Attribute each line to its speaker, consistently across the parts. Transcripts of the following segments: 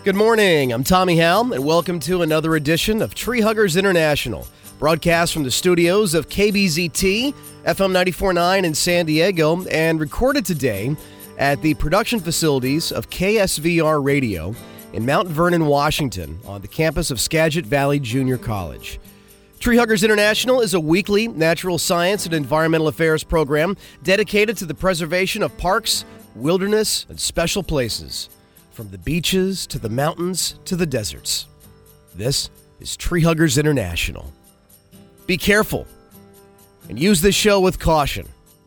Speaker 1: Good morning, I'm Tommy Howell, and welcome to another edition of Tree Huggers International, broadcast from the studios of KBZT, FM 94.9 in San Diego, and recorded today at the production facilities of KSVR Radio in Mount Vernon, Washington, on the campus of Skagit Valley Junior College. Tree Huggers International is a weekly natural science and environmental affairs program dedicated to the preservation of parks, wilderness, and special places, from the beaches to the mountains to the deserts. This is Tree Huggers International. Be careful and use this show with caution,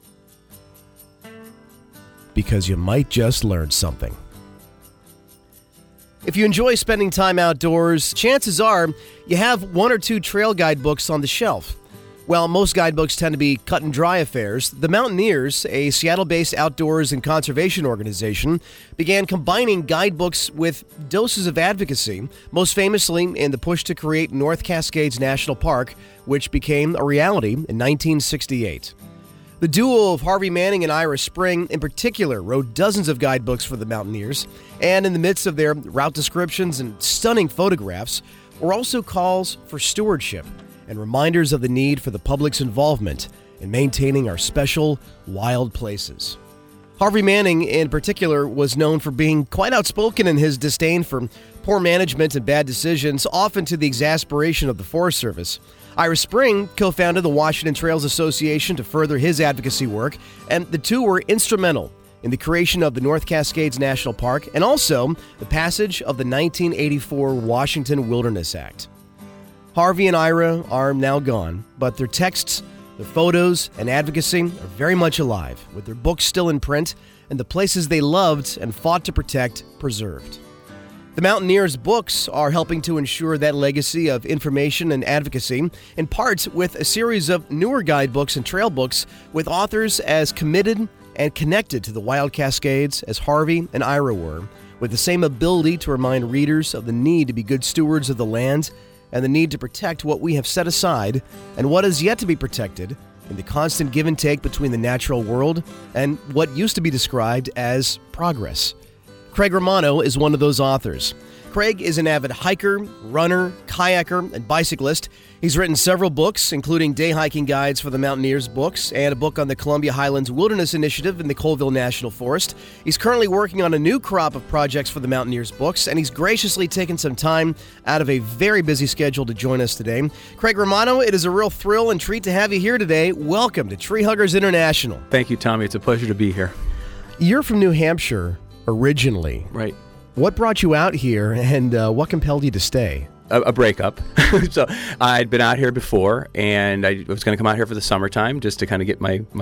Speaker 1: because you might just learn something. If you enjoy spending time outdoors, chances are you have one or two trail guidebooks on the shelf. While most guidebooks tend to be cut and dry affairs, the Mountaineers, a Seattle-based outdoors and conservation organization, began combining guidebooks with doses of advocacy, most famously in the push to create North Cascades National Park, which became a reality in 1968. The duo of Harvey Manning and Ira Spring, in particular, wrote dozens of guidebooks for the Mountaineers, and in the midst of their route descriptions and stunning photographs were also calls for stewardship and reminders of the need for the public's involvement in maintaining our special wild places. Harvey Manning, in particular, was known for being quite outspoken in his disdain for poor management and bad decisions, often to the exasperation of the Forest Service. Ira Spring co-founded the Washington Trails Association to further his advocacy work, and the two were instrumental in the creation of the North Cascades National Park and also the passage of the 1984 Washington Wilderness Act. Harvey and Ira are now gone, but their texts, their photos, and advocacy are very much alive, with their books still in print and the places they loved and fought to protect preserved. The Mountaineers' books are helping to ensure that legacy of information and advocacy, in part with a series of newer guidebooks and trail books with authors as committed and connected to the Wild Cascades as Harvey and Ira were, with the same ability to remind readers of the need to be good stewards of the land and the need to protect what we have set aside and what is yet to be protected in the constant give and take between the natural world and what used to be described as progress. Craig Romano is one of those authors. Craig is an avid hiker, runner, kayaker, and bicyclist. He's written several books, including day hiking guides for the Mountaineers books and a book on the Columbia Highlands Wilderness Initiative in the Colville National Forest. He's currently working on a new crop of projects for the Mountaineers books, and he's graciously taken some time out of a very busy schedule to join us today. Craig Romano, it is a real thrill and treat to have you here today. Welcome to Tree Huggers International.
Speaker 2: Thank you, Tommy. It's a pleasure to be here.
Speaker 1: You're from New Hampshire originally.
Speaker 2: Right.
Speaker 1: What brought you out here, and what compelled you to stay?
Speaker 2: A breakup. So I'd been out here before, and I was going to come out here for the summertime just to kind of get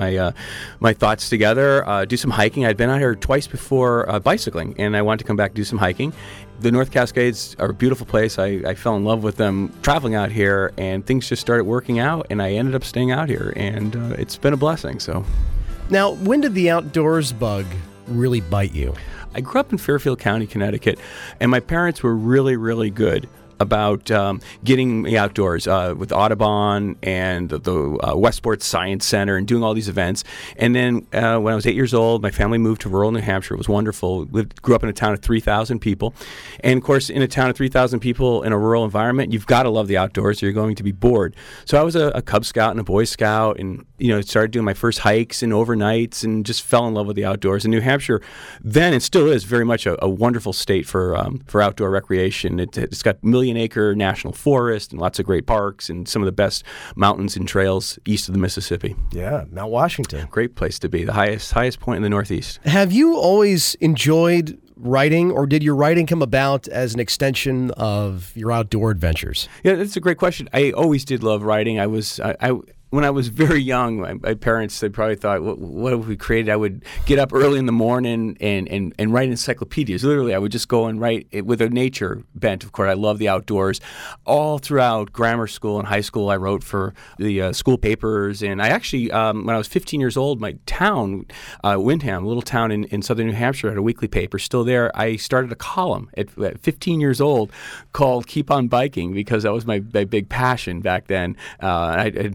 Speaker 2: my thoughts together, do some hiking. I'd been out here twice before bicycling, and I wanted to come back and do some hiking. The North Cascades are a beautiful place. I fell in love with them traveling out here, and things just started working out, and I ended up staying out here, and it's been a blessing. So,
Speaker 1: now, when did the outdoors bug really bite you?
Speaker 2: I grew up in Fairfield County, Connecticut, and my parents were really, really good about getting me outdoors with Audubon and the Westport Science Center and doing all these events. And then when I was 8 years old, my family moved to rural New Hampshire. It was wonderful. Grew up in a town of 3,000 people. And, of course, in a town of 3,000 people in a rural environment, you've got to love the outdoors or you're going to be bored. So I was a Cub Scout and a Boy Scout and, started doing my first hikes and overnights and just fell in love with the outdoors. And New Hampshire then, and still is, very much a wonderful state for outdoor recreation. It's got million-acre national forest and lots of great parks and some of the best mountains and trails east of the Mississippi.
Speaker 1: Yeah, Mount Washington.
Speaker 2: Great place to be, the highest point in the Northeast.
Speaker 1: Have you always enjoyed writing, or did your writing come about as an extension of your outdoor adventures?
Speaker 2: Yeah, that's a great question. I always did love writing. When I was very young, my parents, they probably thought, what have we created? I would get up early in the morning and write encyclopedias. Literally, I would just go and write it with a nature bent, of course. I love the outdoors. All throughout grammar school and high school, I wrote for the school papers. And I actually, when I was 15 years old, my town, Windham, a little town in southern New Hampshire, had a weekly paper still there. I started a column at 15 years old called Keep on Biking, because that was my big passion back then. I had bicycles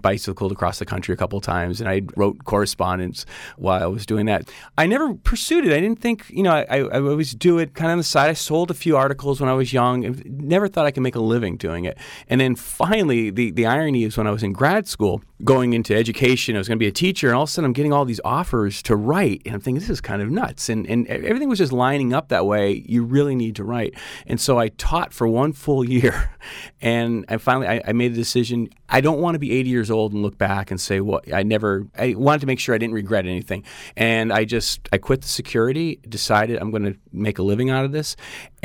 Speaker 2: traveled across the country a couple of times, and I wrote correspondence while I was doing that. I never pursued it. I didn't think, I always do it kind of on the side. I sold a few articles when I was young and never thought I could make a living doing it. And then finally, the irony is when I was in grad school, going into education, I was going to be a teacher, and all of a sudden I'm getting all these offers to write, and I'm thinking, this is kind of nuts. And everything was just lining up that way. You really need to write. And so I taught for one full year, and finally I made a decision. I don't want to be 80 years old and look back and say, well, I wanted to make sure I didn't regret anything. And I quit the security, decided I'm going to make a living out of this.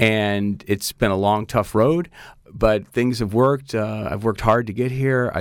Speaker 2: And it's been a long, tough road, but things have worked. I've worked hard to get here.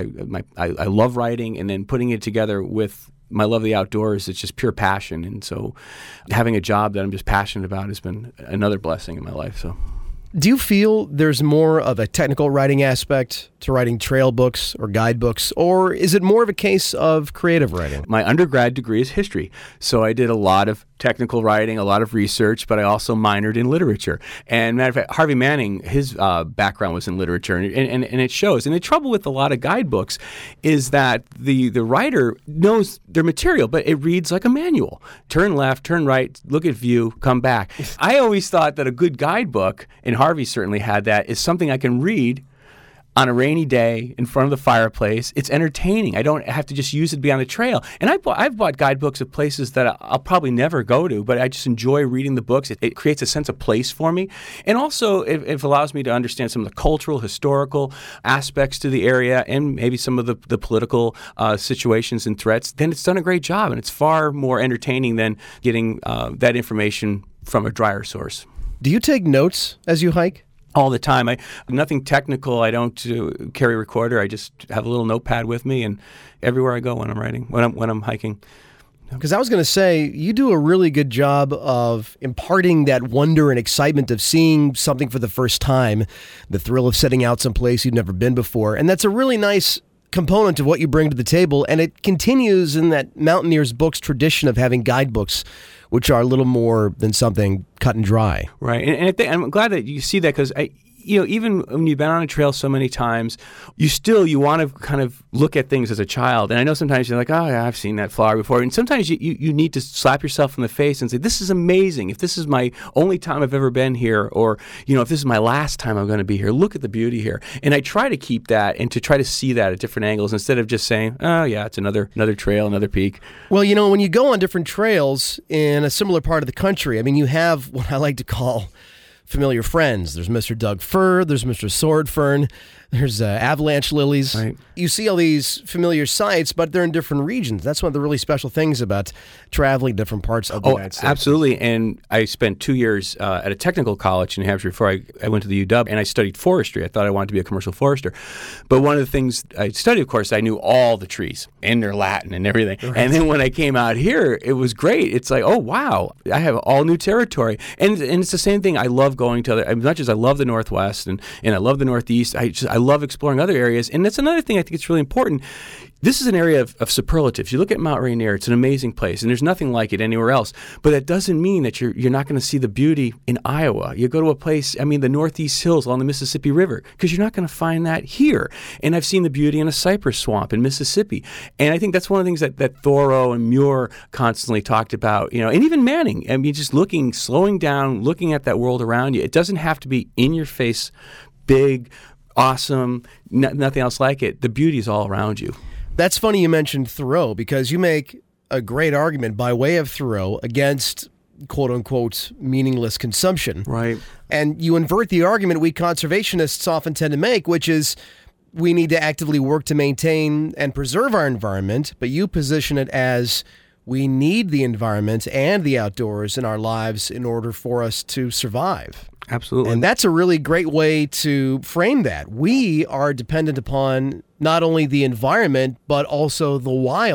Speaker 2: I love writing, and then putting it together with my love of the outdoors, it's just pure passion. And so having a job that I'm just passionate about has been another blessing in my life. So,
Speaker 1: do you feel there's more of a technical writing aspect to writing trail books or guidebooks, or is it more of a case of creative writing?
Speaker 2: My undergrad degree is history, so I did a lot of technical writing, a lot of research, but I also minored in literature. And matter of fact, Harvey Manning, his background was in literature, and it shows. And the trouble with a lot of guidebooks is that the writer knows their material, but it reads like a manual. Turn left, turn right, look at view, come back. I always thought that a good guidebook, and Harvey certainly had that, is something I can read on a rainy day in front of the fireplace. It's entertaining. I don't have to just use it to be on the trail. And I've bought guidebooks of places that I'll probably never go to, but I just enjoy reading the books. It creates a sense of place for me. And also, it allows me to understand some of the cultural, historical aspects to the area, and maybe some of the political situations and threats. Then it's done a great job, and it's far more entertaining than getting that information from a drier source.
Speaker 1: Do you take notes as you hike?
Speaker 2: All the time. Nothing technical. I don't carry a recorder. I just have a little notepad with me, and everywhere I go when I'm writing, when I'm hiking.
Speaker 1: Because I was going to say, you do a really good job of imparting that wonder and excitement of seeing something for the first time, the thrill of setting out someplace you've never been before. And that's a really nice component of what you bring to the table, and it continues in that Mountaineers Books tradition of having guidebooks, which are a little more than something cut and dry.
Speaker 2: Right, and I'm glad that you see that, because even when you've been on a trail so many times, you want to kind of look at things as a child. And I know sometimes you're like, oh, yeah, I've seen that flower before. And sometimes you need to slap yourself in the face and say, this is amazing. If this is my only time I've ever been here, or, if this is my last time I'm going to be here, look at the beauty here. And I try to keep that and to try to see that at different angles instead of just saying, oh, yeah, it's another trail, another peak.
Speaker 1: Well, when you go on different trails in a similar part of the country, I mean, you have what I like to call familiar friends. There's Mr. Doug Fir, there's Mr. Sword Fern, there's avalanche lilies. Right. You see all these familiar sights, but they're in different regions. That's one of the really special things about traveling different parts of the United States.
Speaker 2: Absolutely. And I spent 2 years at a technical college in New Hampshire before I went to the UW, and I studied forestry. I thought I wanted to be a commercial forester. But one of the things I studied, of course, I knew all the trees and their Latin and everything. Right. And then when I came out here, it was great. It's like, oh, wow, I have all new territory. And it's the same thing. I love going to as much as I love the Northwest and I love the Northeast, I love exploring other areas. And that's another thing I think it's really important. This is an area of superlatives. You look at Mount Rainier, it's an amazing place, and there's nothing like it anywhere else. But that doesn't mean that you're not going to see the beauty in Iowa. You go to a place, the Northeast Hills along the Mississippi River, because you're not going to find that here. And I've seen the beauty in a cypress swamp in Mississippi. And I think that's one of the things that Thoreau and Muir constantly talked about, and even Manning. Just slowing down, looking at that world around you. It doesn't have to be in your face, big, awesome, nothing else like it. The beauty is all around you.
Speaker 1: That's funny you mentioned Thoreau, because you make a great argument by way of Thoreau against quote-unquote meaningless consumption.
Speaker 2: Right.
Speaker 1: And you invert the argument we conservationists often tend to make, which is we need to actively work to maintain and preserve our environment, but you position it as we need the environment and the outdoors in our lives in order for us to survive.
Speaker 2: Absolutely.
Speaker 1: And that's a really great way to frame that. We are dependent upon not only the environment, but also the wild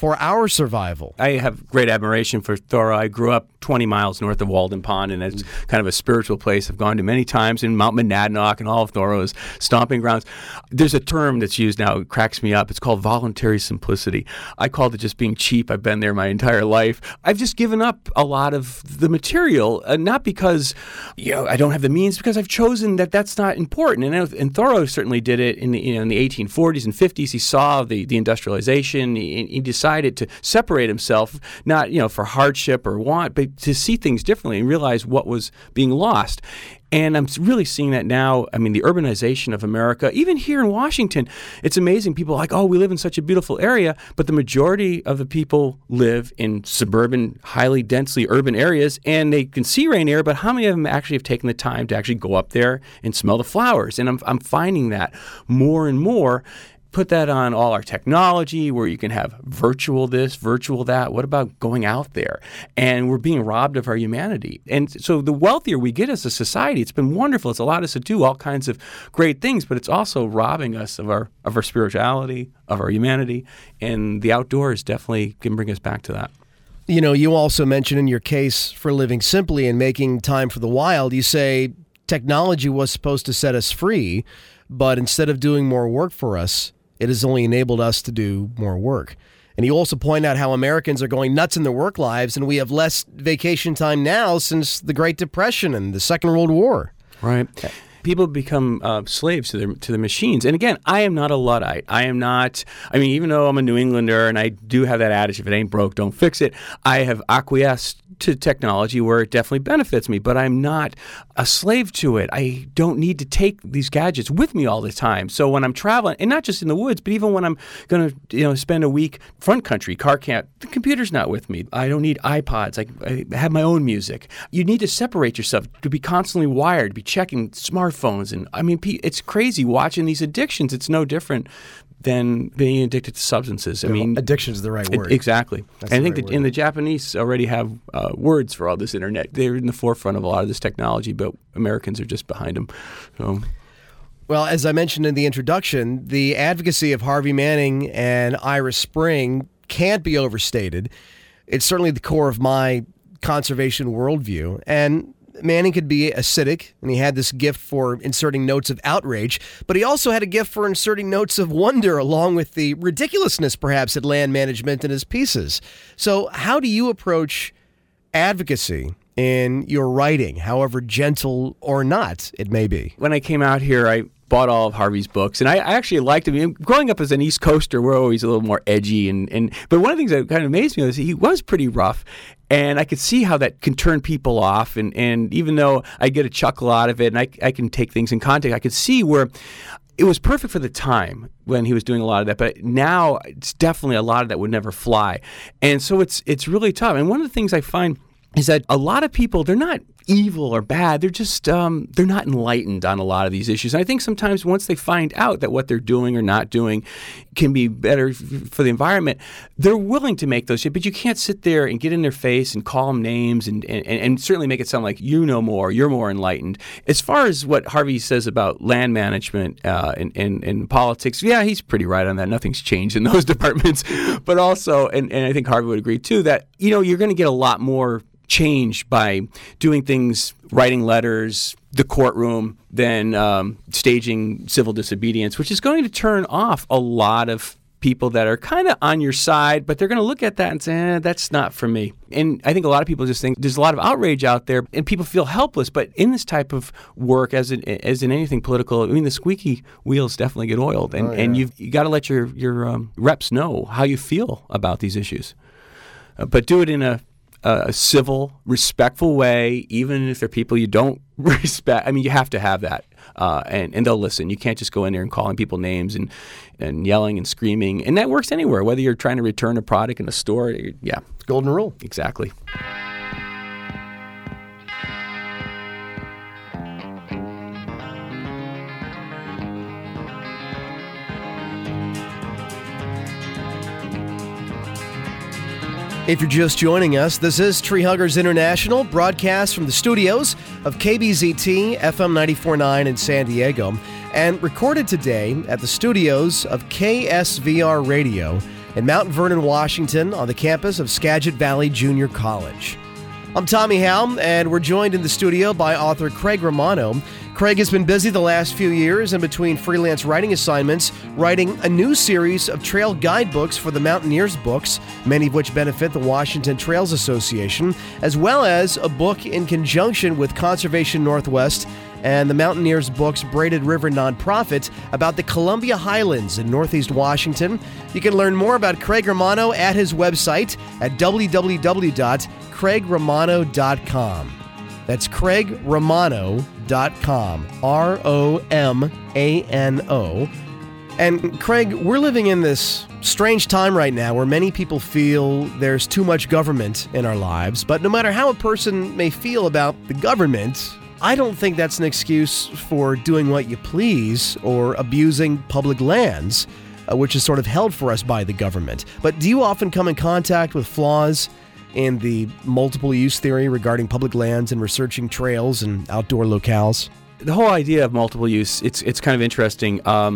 Speaker 1: for our survival.
Speaker 2: I have great admiration for Thoreau. I grew up 20 miles north of Walden Pond, and it's kind of a spiritual place I've gone to many times, in Mount Monadnock and all of Thoreau's stomping grounds. There's a term that's used now, it cracks me up. It's called voluntary simplicity. I called it just being cheap. I've been there my entire life. I've just given up a lot of the material, not because I don't have the means, because I've chosen that that's not important. And Thoreau certainly did it in the 1840s and 50s. He saw the industrialization. He decided to separate himself, not for hardship or want, but to see things differently and realize what was being lost. And I'm really seeing that now. I mean, the urbanization of America, even here in Washington, it's amazing. People are like, oh, we live in such a beautiful area, but the majority of the people live in suburban, highly densely urban areas, and they can see Rainier, but how many of them actually have taken the time to actually go up there and smell the flowers? And I'm finding that more and more. Put that on all our technology where you can have virtual this, virtual that. What about going out there? And we're being robbed of our humanity. And so the wealthier we get as a society, it's been wonderful. It's allowed us to do all kinds of great things, but it's also robbing us of our spirituality, of our humanity. And the outdoors definitely can bring us back to that.
Speaker 1: You also mentioned in your case for living simply and making time for the wild, you say technology was supposed to set us free, but instead of doing more work for us, it has only enabled us to do more work. And you also point out how Americans are going nuts in their work lives, and we have less vacation time now since the Great Depression and the Second World War.
Speaker 2: Right. People become slaves to the machines. And again, I am not a Luddite. Even though I'm a New Englander and I do have that adage, if it ain't broke, don't fix it, I have acquiesced to technology where it definitely benefits me, but I'm not a slave to it. I don't need to take these gadgets with me all the time. So when I'm traveling, and not just in the woods, but even when I'm going to spend a week front country, car camp, the computer's not with me. I don't need iPods. I have my own music. You need to separate yourself, to be constantly wired, to be checking smartphones. And it's crazy watching these addictions. It's no different than being addicted to substances.
Speaker 1: Addiction is the right word.
Speaker 2: Exactly.
Speaker 1: That's
Speaker 2: and I think the Japanese already have words for all this internet. They're in the forefront of a lot of this technology, but Americans are just behind them. So.
Speaker 1: Well, as I mentioned in the introduction, the advocacy of Harvey Manning and Ira Spring can't be overstated. It's certainly the core of my conservation worldview. And Manning could be a cynic, and he had this gift for inserting notes of outrage, but he also had a gift for inserting notes of wonder along with the ridiculousness, perhaps, at land management in his pieces. So how do you approach advocacy in your writing, however gentle or not it may be?
Speaker 2: When I came out here, I bought all of Harvey's books, and I actually liked him. Growing up as an East Coaster, we're always a little more edgy, but one of the things that kind of amazed me was he was pretty rough, and I could see how that can turn people off, and even though I get a chuckle out of it, and I can take things in context, I could see where it was perfect for the time when he was doing a lot of that, but now it's definitely a lot of that would never fly, and so it's really tough. And one of the things I find is that a lot of people, they're not evil or bad. They're just they're not enlightened on a lot of these issues. And I think sometimes once they find out that what they're doing or not doing can be better for the environment, they're willing to make those shit. But you can't sit there and get in their face and call them names and certainly make it sound like you know more, you're more enlightened. As far as what Harvey says about land management and politics, yeah, he's pretty right on that. Nothing's changed in those departments. But also, and I think Harvey would agree too, that you're going to get a lot more change by doing things, writing letters, the courtroom, than staging civil disobedience, which is going to turn off a lot of people that are kind of on your side, but they're going to look at that and say, that's not for me. And I think a lot of people just think there's a lot of outrage out there and people feel helpless. But in this type of work, as in anything political, the squeaky wheels definitely get oiled. And you got to let your reps know how you feel about these issues. But do it in a civil, respectful way, even if they're people you don't respect. You have to have that, and they'll listen. You can't just go in there and calling people names and yelling and screaming. And that works anywhere, whether you're trying to return a product in a store. Yeah.
Speaker 1: Golden rule.
Speaker 2: Exactly.
Speaker 1: If you're just joining us, this is Tree Huggers International, broadcast from the studios of KBZT FM 94.9 in San Diego, and recorded today at the studios of KSVR Radio in Mount Vernon, Washington, on the campus of Skagit Valley Junior College. I'm Tommy Howe, and we're joined in the studio by author Craig Romano. Craig has been busy the last few years in between freelance writing assignments, writing a new series of trail guidebooks for the Mountaineers books, many of which benefit the Washington Trails Association, as well as a book in conjunction with Conservation Northwest and the Mountaineers Books Braided River nonprofit about the Columbia Highlands in Northeast Washington. You can learn more about Craig Romano at his website at www.craigromano.com. That's craigromano.com, R-O-M-A-N-O. And Craig, we're living in this strange time right now where many people feel there's too much government in our lives. But no matter how a person may feel about the government, I don't think that's an excuse for doing what you please or abusing public lands, which is sort of held for us by the government. But do you often come in contact with flaws in the multiple use theory regarding public lands and researching trails and outdoor locales?
Speaker 2: The whole idea of multiple use, it's kind of interesting.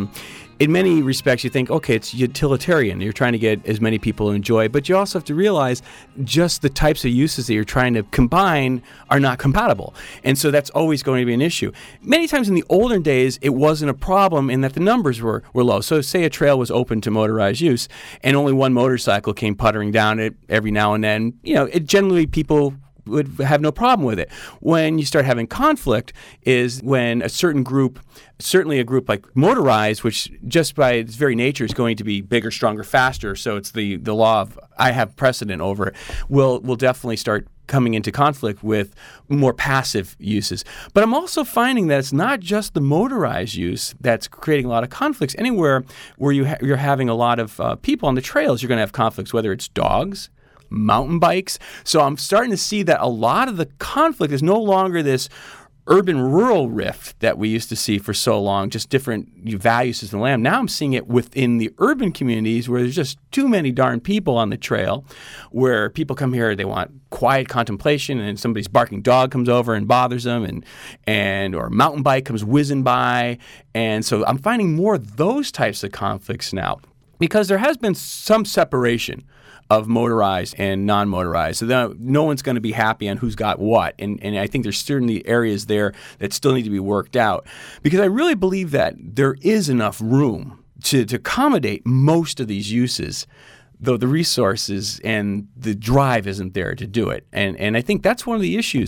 Speaker 2: In many respects, you think, okay, it's utilitarian. You're trying to get as many people to enjoy, but you also have to realize just the types of uses that you're trying to combine are not compatible. And so that's always going to be an issue. Many times in the olden days, it wasn't a problem in that the numbers were low. So say a trail was open to motorized use and only one motorcycle came puttering down it every now and then. Generally people would have no problem with it. When you start having conflict is when a certain group, certainly a group like motorized, which just by its very nature is going to be bigger, stronger, faster, so it's the law of I have precedent over it, will definitely start coming into conflict with more passive uses. But I'm also finding that it's not just the motorized use that's creating a lot of conflicts. Anywhere where you're having a lot of people on the trails, you're going to have conflicts, whether it's dogs, mountain bikes. So I'm starting to see that a lot of the conflict is no longer this urban-rural rift that we used to see for so long, just different values of the land. Now I'm seeing it within the urban communities where there's just too many darn people on the trail, where people come here, they want quiet contemplation, and somebody's barking dog comes over and bothers them, or a mountain bike comes whizzing by. And so I'm finding more of those types of conflicts now because there has been some separation of motorized and non-motorized. So no one's going to be happy on who's got what. And I think there's certainly areas there that still need to be worked out. Because I really believe that there is enough room to accommodate most of these uses, though the resources and the drive isn't there to do it. And I think that's one of the issues.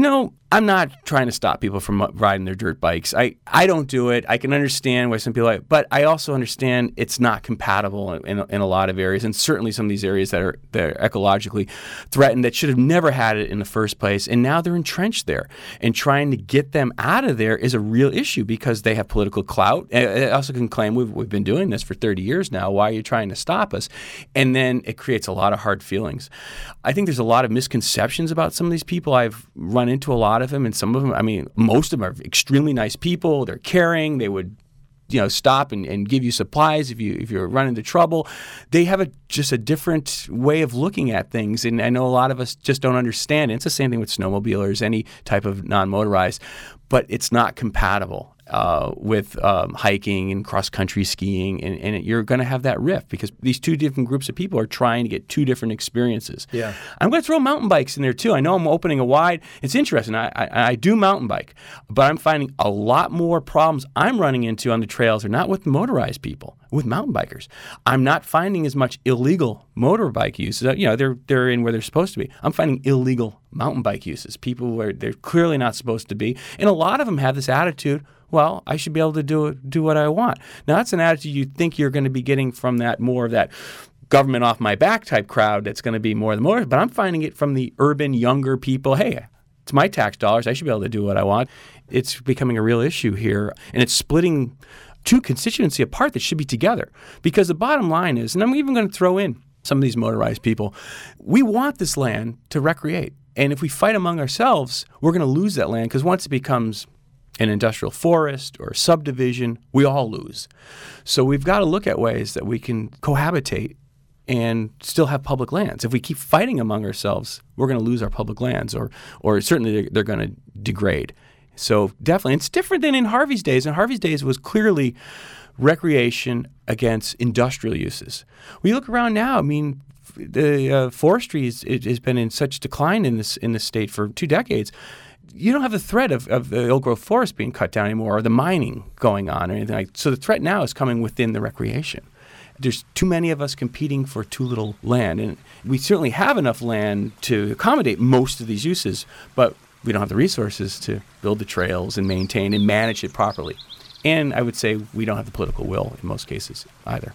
Speaker 2: I'm not trying to stop people from riding their dirt bikes. I don't do it. I can understand why some people like it, but I also understand it's not compatible in a lot of areas, and certainly some of these areas that are ecologically threatened that should have never had it in the first place, and now they're entrenched there. And trying to get them out of there is a real issue because they have political clout. I also can claim we've been doing this for 30 years now. Why are you trying to stop us? And then it creates a lot of hard feelings. I think there's a lot of misconceptions about some of these people. I've run into a lot of them, and some of them, most of them are extremely nice people. They're caring. They would, stop and give you supplies if you're running into trouble. They have just a different way of looking at things, and I know a lot of us just don't understand. It's the same thing with snowmobilers, any type of non-motorized, but it's not compatible with hiking and cross-country skiing, and you're going to have that rift because these two different groups of people are trying to get two different experiences.
Speaker 1: Yeah,
Speaker 2: I'm going to throw mountain bikes in there too. I know I'm opening a wide. It's interesting. I do mountain bike, but I'm finding a lot more problems I'm running into on the trails are not with motorized people, with mountain bikers. I'm not finding as much illegal motorbike use. They're in where they're supposed to be. I'm finding illegal mountain bike uses. People where they're clearly not supposed to be, and a lot of them have this attitude, well, I should be able to do what I want. Now, that's an attitude you think you're going to be getting from that more of that government off my back type crowd that's going to be more than more. But I'm finding it from the urban younger people. Hey, it's my tax dollars. I should be able to do what I want. It's becoming a real issue here, and it's splitting two constituencies apart that should be together. Because the bottom line is, and I'm even going to throw in some of these motorized people, we want this land to recreate. And if we fight among ourselves, we're going to lose that land because once it becomes an industrial forest or a subdivision, we all lose. So we've got to look at ways that we can cohabitate and still have public lands. If we keep fighting among ourselves, we're going to lose our public lands, or certainly they're going to degrade. So definitely, it's different than in Harvey's days. In Harvey's days, it was clearly recreation against industrial uses. We look around now, I mean, the forestry has been in such decline in this state for 2 decades. You don't have the threat of the old-growth forest being cut down anymore or the mining going on or anything like that. So the threat now is coming within the recreation. There's too many of us competing for too little land. And we certainly have enough land to accommodate most of these uses, but we don't have the resources to build the trails and maintain and manage it properly. And I would say we don't have the political will in most cases either.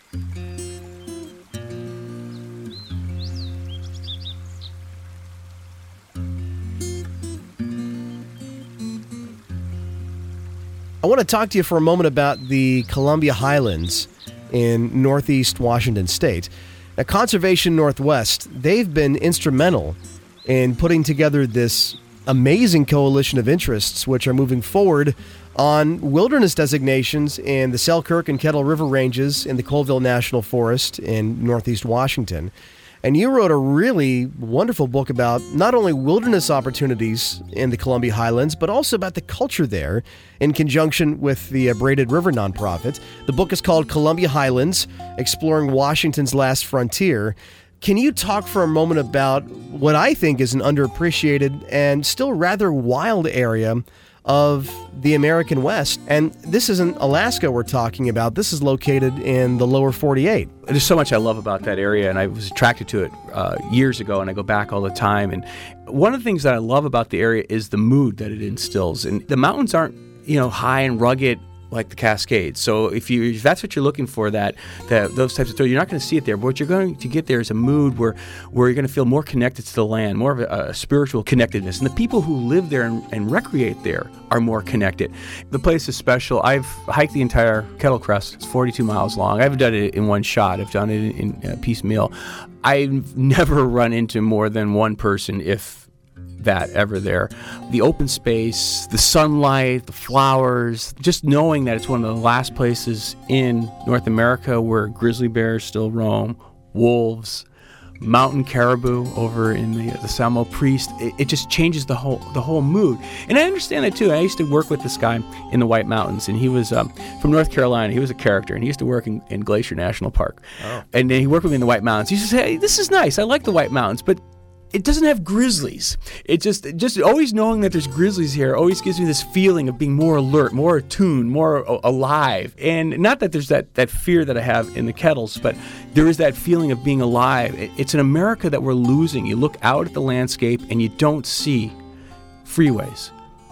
Speaker 1: I want to talk to you for a moment about the Columbia Highlands in northeast Washington state. Now, Conservation Northwest, they've been instrumental in putting together this amazing coalition of interests which are moving forward on wilderness designations in the Selkirk and Kettle River ranges in the Colville National Forest in northeast Washington. And you wrote a really wonderful book about not only wilderness opportunities in the Columbia Highlands, but also about the culture there in conjunction with the Braided River nonprofit. The book is called Columbia Highlands, Exploring Washington's Last Frontier. Can you talk for a moment about what I think is an underappreciated and still rather wild area of the American West? And this isn't Alaska we're talking about. This is located in the lower 48.
Speaker 2: There's so much I love about that area, and I was attracted to it years ago, and I go back all the time. And one of the things that I love about the area is the mood that it instills. And the mountains aren't, high and rugged like the Cascades. So if that's what you're looking for, that those types of things, you're not going to see it there. But what you're going to get there is a mood where you're going to feel more connected to the land, more of a spiritual connectedness. And the people who live there and recreate there are more connected. The place is special. I've hiked the entire Kettle Crest. It's 42 miles long. I haven't done it in one shot. I've done it in piecemeal. I've never run into more than one person, if that ever there. The open space, the sunlight, the flowers, just knowing that it's one of the last places in North America where grizzly bears still roam, wolves, mountain caribou over in the Salmo Priest. It just changes the whole mood. And I understand that too. I used to work with this guy in the White Mountains, and he was from North Carolina. He was a character, and he used to work in Glacier National Park. Oh. And then he worked with me in the White Mountains. He used to say, "Hey, this is nice. I like the White Mountains, but it doesn't have grizzlies." It just always knowing that there's grizzlies here always gives me this feeling of being more alert, more attuned, more alive. And not that there's that fear that I have in the Kettles, but there is that feeling of being alive. It's an America that we're losing. You look out at the landscape and you don't see freeways,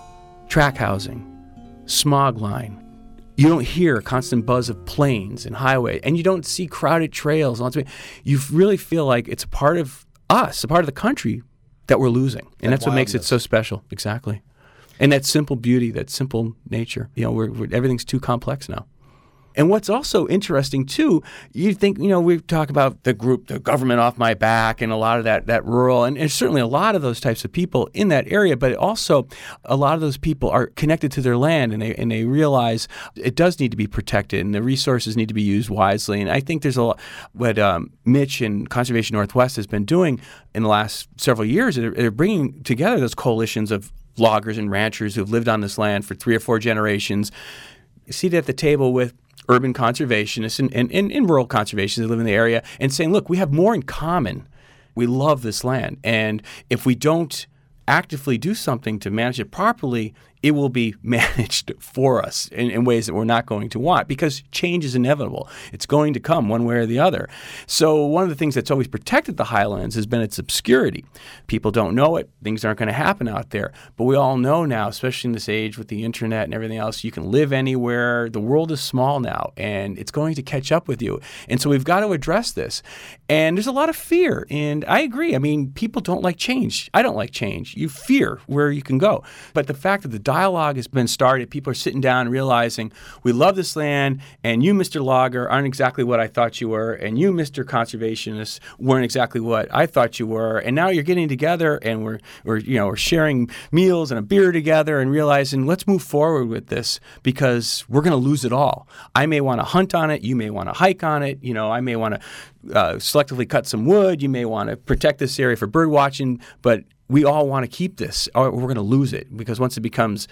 Speaker 2: track housing, smog line. You don't hear a constant buzz of planes and highway, and you don't see crowded trails. You really feel like it's a part of us, a part of the country that we're losing. And that's what makes it so special. Exactly. And that simple beauty, that simple nature. Everything's too complex now. And what's also interesting, too, you think, we talk about the government off my back, and a lot of that rural, and certainly a lot of those types of people in that area, but also a lot of those people are connected to their land, and they realize it does need to be protected, and the resources need to be used wisely. And I think there's a lot what Mitch and Conservation Northwest has been doing in the last several years. They're bringing together those coalitions of loggers and ranchers who have lived on this land for 3 or 4 generations, seated at the table with urban conservationists and rural conservationists that live in the area, and saying, look, we have more in common. We love this land. And if we don't actively do something to manage it properly, it will be managed for us in ways that we're not going to want, because change is inevitable. It's going to come one way or the other. So one of the things that's always protected the highlands has been its obscurity. People don't know it. Things aren't going to happen out there. But we all know now, especially in this age with the internet and everything else, you can live anywhere. The world is small now, and it's going to catch up with you. And so we've got to address this. And there's a lot of fear. And I agree. I mean, people don't like change. I don't like change. You fear where you can go. But the fact that the dialogue has been started, people are sitting down and realizing we love this land, and you, Mr. Logger, aren't exactly what I thought you were, and you, Mr. Conservationist, weren't exactly what I thought you were, and now you're getting together, and we're sharing meals and a beer together, and realizing let's move forward with this, because we're going to lose it all. I may want to hunt on it, you may want to hike on it, I may want to selectively cut some wood, you may want to protect this area for bird watching, but we all want to keep this, or we're going to lose it, because once it becomes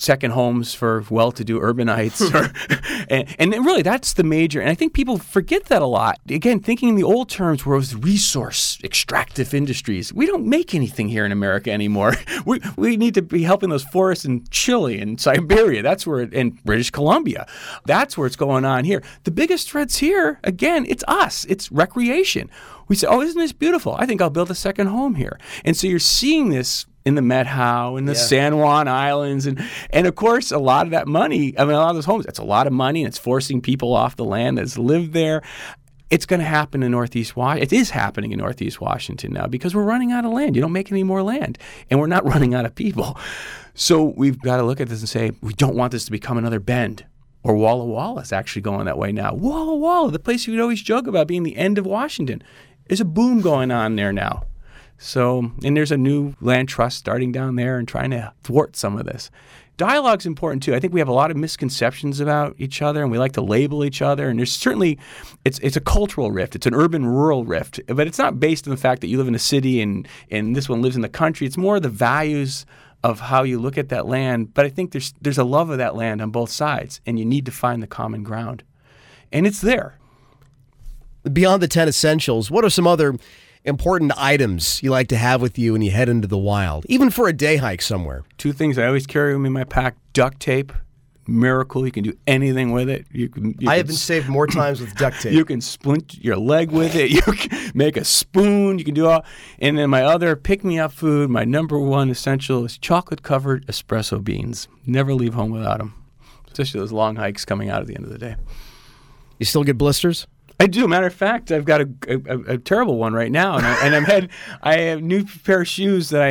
Speaker 2: second homes for well-to-do urbanites. and really, that's the major. And I think people forget that a lot. Again, thinking in the old terms where it was resource extractive industries. We don't make anything here in America anymore. We need to be helping those forests in Chile and Siberia. That's where, in British Columbia. That's where it's going on here. The biggest threats here, again, it's us. It's recreation. We say, oh, isn't this beautiful? I think I'll build a second home here. And so you're seeing this in the Met Howe and the San Juan Islands. And of course, a lot of that money, a lot of those homes, that's a lot of money, and it's forcing people off the land that's lived there. It's going to happen in Northeast Washington. It is happening in Northeast Washington now because we're running out of land. You don't make any more land, and we're not running out of people. So we've got to look at this and say, we don't want this to become another Bend. Or Walla Walla is actually going that way now. Walla Walla, the place you would always joke about being the end of Washington, there's a boom going on there now. So, and there's a new land trust starting down there and trying to thwart some of this. Dialogue's important too. I think we have a lot of misconceptions about each other, and we like to label each other. And there's certainly, it's a cultural rift. It's an urban-rural rift, but it's not based on the fact that you live in a city and this one lives in the country. It's more the values of how you look at that land. But I think there's a love of that land on both sides, and you need to find the common ground, and it's there.
Speaker 1: Beyond the 10 essentials, what are some other important items you like to have with you when you head into the wild, even for a day hike somewhere?
Speaker 2: Two things I always carry with me in my pack: duct tape. Miracle, you can do anything with it.
Speaker 1: I have been saved more times with duct tape.
Speaker 2: You can splint your leg with it. You can make a spoon. You can do all. And then my other pick-me-up food, my number one essential, is chocolate-covered espresso beans. Never leave home without them, especially those long hikes coming out at the end of the day.
Speaker 1: You still get blisters?
Speaker 2: I do. Matter of fact, I've got a terrible one right now, and I have a new pair of shoes that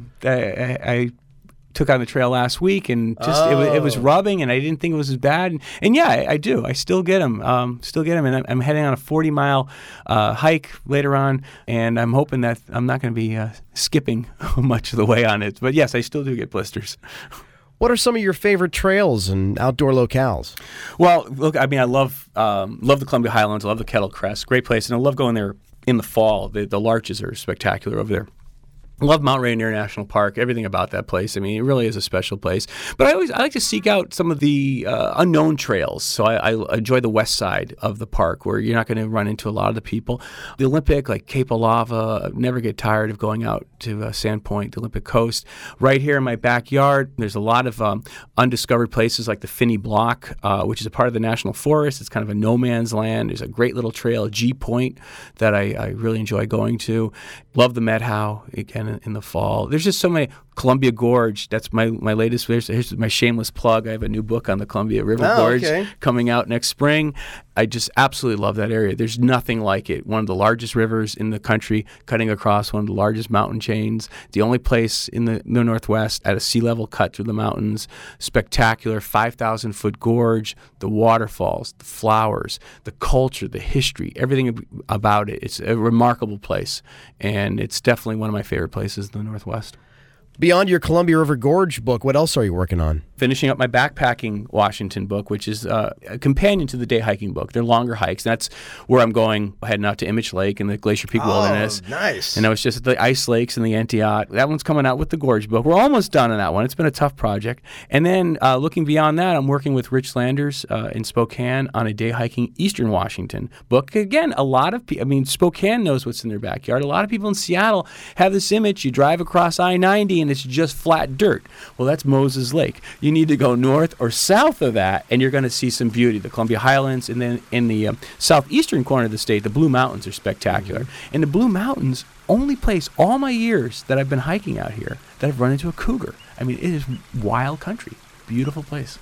Speaker 2: I took on the trail last week, and just it was rubbing, and I didn't think it was as bad. And yeah, I do. I still get them. And I'm heading on a 40-mile hike later on, and I'm hoping that I'm not going to be skipping much of the way on it. But yes, I still do get blisters.
Speaker 1: What are some of your favorite trails and outdoor locales?
Speaker 2: Well, look, I mean, I love the Columbia Highlands. I love the Kettle Crest. Great place. And I love going there in the fall. The larches are spectacular over there. I love Mount Rainier National Park, everything about that place. I mean, it really is a special place. But I like to seek out some of the unknown trails. So I enjoy the west side of the park where you're not going to run into a lot of the people. The Olympic, like Cape Alava, never get tired of going out to Sandpoint, the Olympic Coast. Right here in my backyard, there's a lot of undiscovered places like the Finney Block, which is a part of the National Forest. It's kind of a no man's land. There's a great little trail, G Point, that I really enjoy going to. Love the Met Howe, again, in the fall. There's just so many. Columbia Gorge, that's my latest. Here's my shameless plug. I have a new book on the Columbia River Gorge coming out next spring. I just absolutely love that area. There's nothing like it. One of the largest rivers in the country, cutting across one of the largest mountain chains. The only place in the Northwest at a sea level cut through the mountains. Spectacular, 5,000-foot gorge, the waterfalls, the flowers, the culture, the history, everything about it. It's a remarkable place, and it's definitely one of my favorite places in the Northwest.
Speaker 1: Beyond your Columbia River Gorge book, what else are you working on?
Speaker 2: Finishing up my Backpacking Washington book, which is a companion to the day hiking book. They're longer hikes. And that's where I'm going, heading out to Image Lake and the Glacier Peak Wilderness.
Speaker 1: Nice.
Speaker 2: And I was just at the Ice Lakes and the Antioch. That one's coming out with the Gorge book. We're almost done on that one. It's been a tough project. And then looking beyond that, I'm working with Rich Landers in Spokane on a day hiking Eastern Washington book. Again, a lot of people, Spokane knows what's in their backyard. A lot of people in Seattle have this image. You drive across I-90 and it's just flat dirt. Well, that's Moses Lake. You need to go north or south of that, and you're going to see some beauty. The Columbia Highlands, and then in the southeastern corner of the state, the Blue Mountains are spectacular. And the Blue Mountains, only place all my years that I've been hiking out here that I've run into a cougar. I mean, it is wild country. Beautiful place.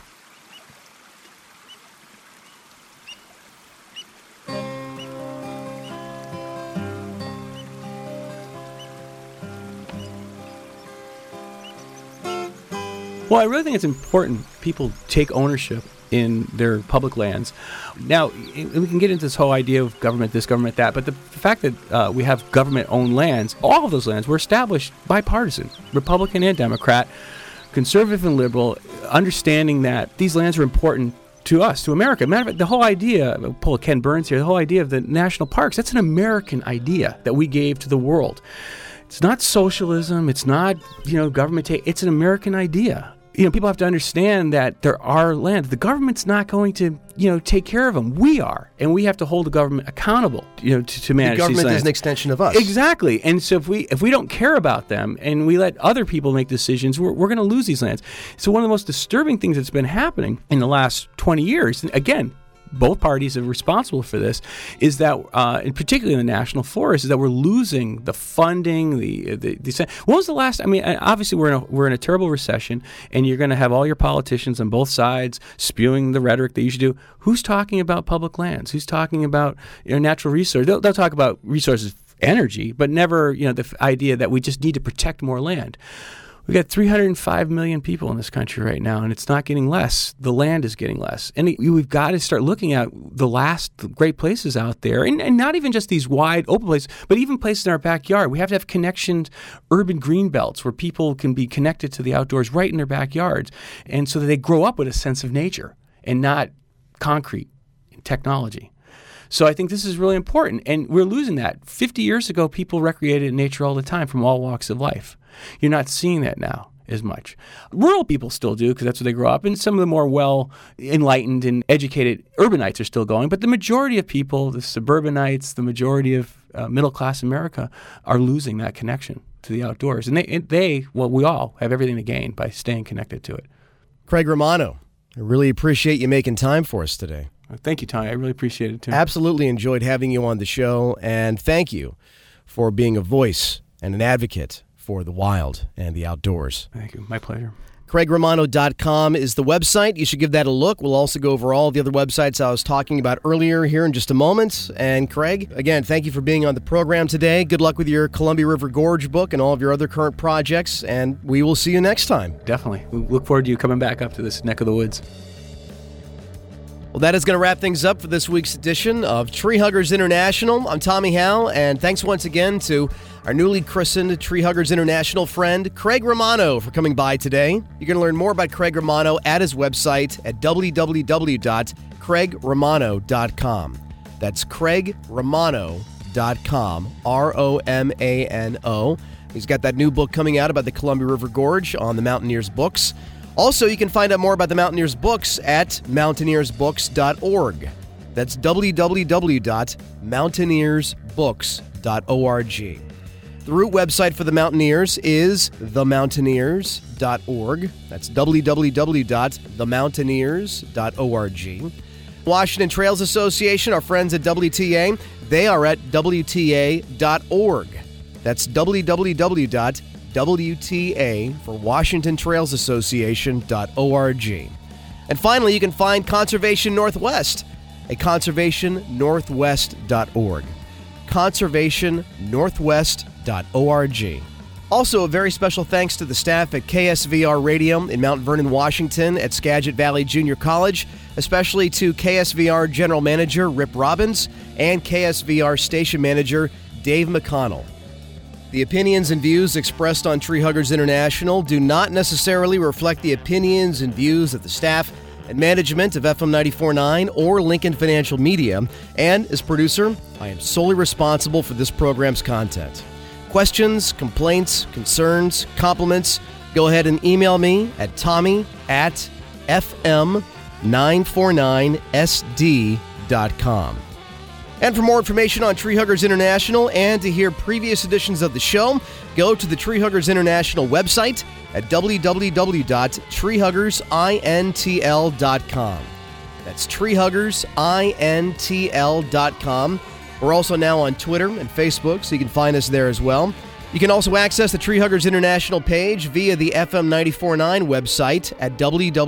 Speaker 2: Well, I really think it's important people take ownership in their public lands. Now, we can get into this whole idea of government this, government that, but the fact that we have government-owned lands, all of those lands were established bipartisan, Republican and Democrat, conservative and liberal, understanding that these lands are important to us, to America. Matter of fact, the whole idea, I'll pull Ken Burns here, the whole idea of the national parks, that's an American idea that we gave to the world. It's not socialism. It's not, government. It's an American idea. people have to understand that there are lands. The government's not going to, take care of them. We are, and we have to hold the government accountable, to manage these lands.
Speaker 1: The government is an extension of us.
Speaker 2: Exactly. And so if we don't care about them and we let other people make decisions, we're going to lose these lands. So one of the most disturbing things that's been happening in the last 20 years, and again, both parties are responsible for this, is that, and particularly in the national forest, is that we're losing the funding. When was the last? Obviously we're in a terrible recession, and you're going to have all your politicians on both sides spewing the rhetoric they usually do. Who's talking about public lands? Who's talking about natural resources? They'll talk about resources, energy, but never the idea that we just need to protect more land. We've got 305 million people in this country right now, and it's not getting less. The land is getting less. And we've got to start looking at the last great places out there, and not even just these wide open places, but even places in our backyard. We have to have connections, urban green belts, where people can be connected to the outdoors right in their backyards, and so that they grow up with a sense of nature and not concrete and technology. So I think this is really important, and we're losing that. 50 years ago, people recreated in nature all the time from all walks of life. You're not seeing that now as much. Rural people still do because that's where they grow up, and some of the more well-enlightened and educated urbanites are still going, but the majority of people, the suburbanites, the majority of middle-class America are losing that connection to the outdoors. And we all have everything to gain by staying connected to it.
Speaker 1: Craig Romano, I really appreciate you making time for us today.
Speaker 2: Thank you, Tommy. I really appreciate it, too.
Speaker 1: Absolutely enjoyed having you on the show, and thank you for being a voice and an advocate for the wild and the outdoors.
Speaker 2: Thank you. My pleasure.
Speaker 1: CraigRomano.com is the website. You should give that a look. We'll also go over all the other websites I was talking about earlier here in just a moment. And Craig, again, thank you for being on the program today. Good luck with your Columbia River Gorge book and all of your other current projects, and we will see you next time.
Speaker 2: Definitely. We look forward to you coming back up to this neck of the woods.
Speaker 1: Well, that is going to wrap things up for this week's edition of Tree Huggers International. I'm Tommy Howe, and thanks once again to our newly christened Tree Huggers International friend, Craig Romano, for coming by today. You're going to learn more about Craig Romano at his website at www.craigromano.com. That's craigromano.com, ROMANO. He's got that new book coming out about the Columbia River Gorge on the Mountaineers Books. Also, you can find out more about the Mountaineers Books at mountaineersbooks.org. That's www.mountaineersbooks.org. The root website for the Mountaineers is themountaineers.org. That's www.themountaineers.org. Washington Trails Association, our friends at WTA, they are at WTA.org. That's www.WTA for Washington Trails Association.org. And finally, you can find Conservation Northwest at conservationnorthwest.org. conservationnorthwest.org. Also, a very special thanks to the staff at KSVR Radio in Mount Vernon, Washington at Skagit Valley Junior College, especially to KSVR General Manager Rip Robbins and KSVR Station Manager Dave McConnell. The opinions and views expressed on Tree Huggers International do not necessarily reflect the opinions and views of the staff and management of FM 94.9 or Lincoln Financial Media, and as producer, I am solely responsible for this program's content. Questions, complaints, concerns, compliments, go ahead and email me at tommy@fm949sd.com. And for more information on Tree Huggers International and to hear previous editions of the show, go to the Tree Huggers International website at www.treehuggersintl.com. That's treehuggersintl.com. We're also now on Twitter and Facebook, so you can find us there as well. You can also access the Tree Huggers International page via the FM 94.9 website at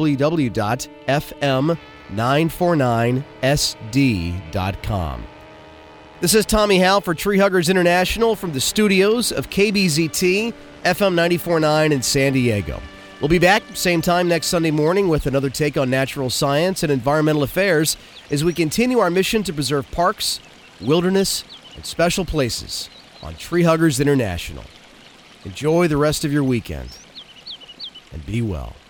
Speaker 1: www.fm949sd.com. This is Tommy Howe for Tree Huggers International from the studios of KBZT, FM 94.9 in San Diego. We'll be back same time next Sunday morning with another take on natural science and environmental affairs as we continue our mission to preserve parks, wilderness, and special places on Tree Huggers International. Enjoy the rest of your weekend, and be well.